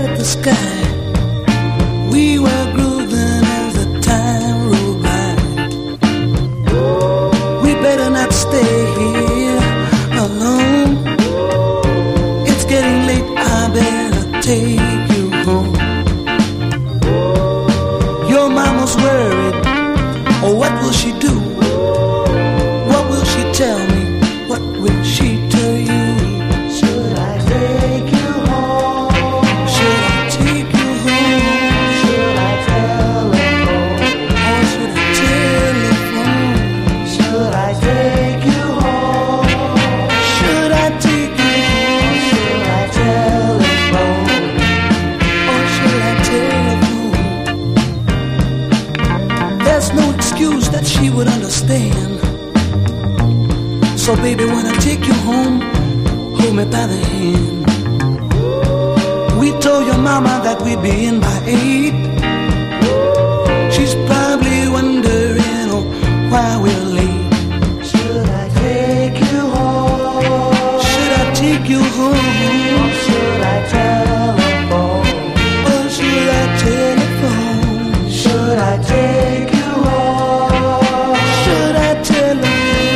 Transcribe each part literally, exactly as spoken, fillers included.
stared at the sky. We were grooving as the time rolled by. We better not stay here alone. It's getting late, I better take you home. Your mama's worried, oh, what will she do? What will she tell me? What will she tell you? Should I take you home? Should I take you home? Should I telephone? Or should I telephone? Should I take you home? Should I take you home? Should I telephone? Or should I telephone? There's no excuse that she would understand. So baby, when I take you home, hold me by the hand. We told your mama that we'd be in by eight. She's probably wondering, oh, why we're late. Should I take you home? Should I take you home? Or should I telephone? Or should I telephone? Should I take you home? Should I telephone?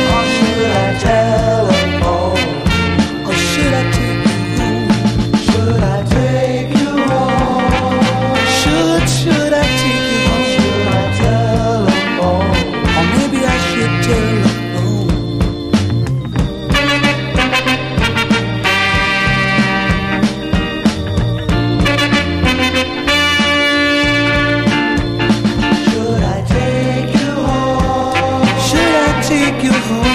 Telephone, or should I take you home? Should I take you home? Should, should I take you home? Should I telephone? Or maybe I should telephone. Should I take you home? Should I take you home?